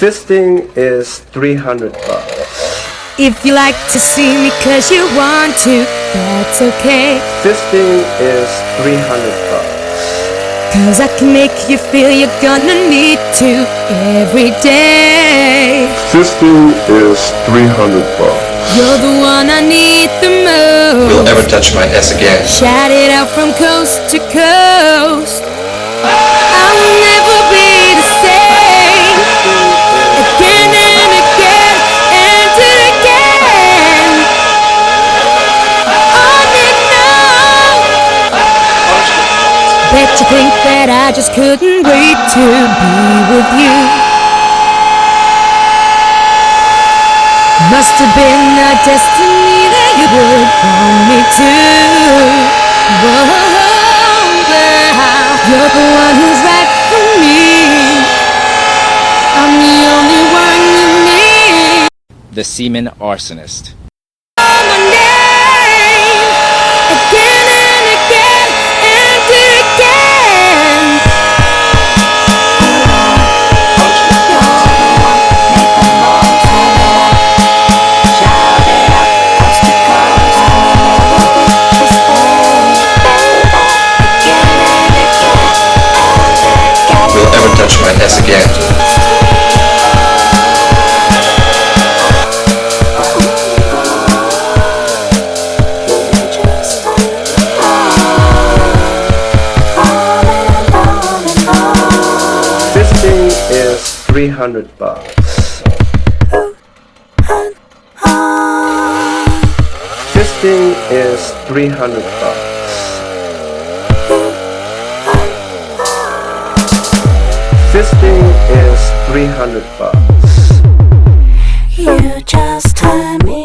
Fisting is 300 bucks. If you like to see me cause you want to, that's okay. Fisting is 300 bucks. Cause I can make you feel you're gonna need to every day. Fisting is 300 bucks. You're the one I need the most. Will ever touch my ass again. Shout it out from coast to coast. I will never be the same. Again and again and again. On and on. Bet you think that I just couldn't wait to be with you. Must have been our destiny that you would want me to. Whoa, girl, you're the one who's right for me. I'm the only one you need. The Semen Arsonist. My name again and again and again. Will ever touch my ass again. Fisting is 300 bucks. Fisting is 300 bucks. Fisting is 300 bucks. You just turn me